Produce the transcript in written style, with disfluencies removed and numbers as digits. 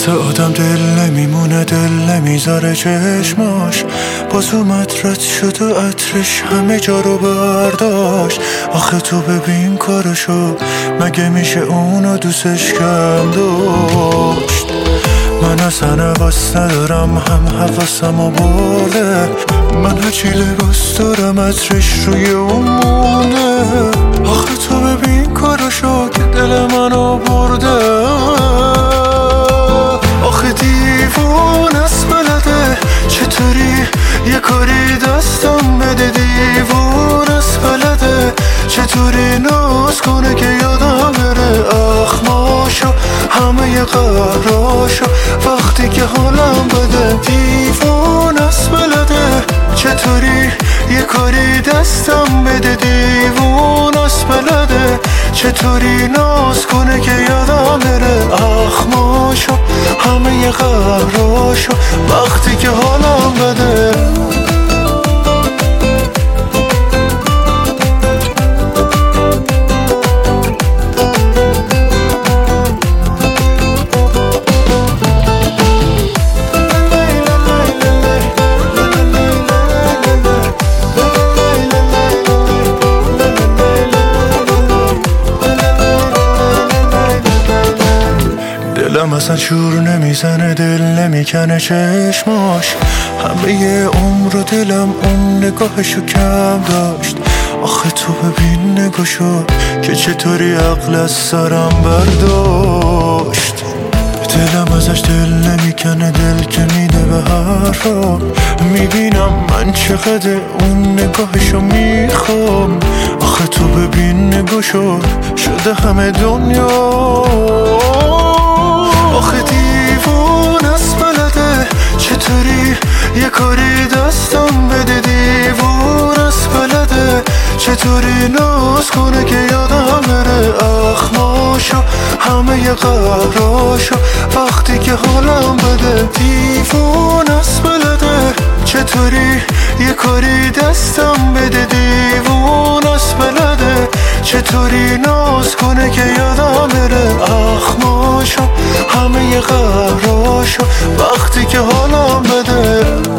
واسه آدم دل نمیمونه، دل نمیذاره چشماش. باز اومد رد شد و عطرش همه جا رو برداشت. آخه تو ببین کارشو، مگه میشه اونو دوستش کم داشت؟ من اصلا حواس ندارم، هم حواسمو برده. من هرچی لباس دارم عطرش روی اون مونده. آخه تو ببین کارشو که دل منو برده. آخه دیوون است بلده چطوری یه کاری دستم بده. دیوون است بلده چطوری ناز کنه که یادم بره اخماشو، همه قهراشو وقتی که حالم بده. دیوون است بلده چطوری یه کاری دستم بده. دیوون است بلده چطوری ناز کنه که یادم بره اخماشو، همه قهراشو وقتی که حالم بده. دلم اصلا شور نمیزنه، دل نمیکنه چشماش. همه عمر و دلم اون نگاهشو کم داشت. آخه تو ببین نگاهشو که چطوری عقل از سرم برداشت. دلم ازش دل نمیکنه، دل که میده به حرفا. میبینم من چقدر اون نگاهشو میخوام. آخه تو ببین نگاهشو شده همه دنیا. آخه دیوون است بلده چطوری یه کاری دستم بده. دیوون است بلده چطوری ناز کنه که یادم بره اخماشو، همه قهراشو وقتی که حالم بده. دیوون است بلده چطوری یه کاری دستم بده. دیوون است بلده چطوری ناز کنه که یادم بره اخماشو، همه قهراشو وقتی که حالم بده.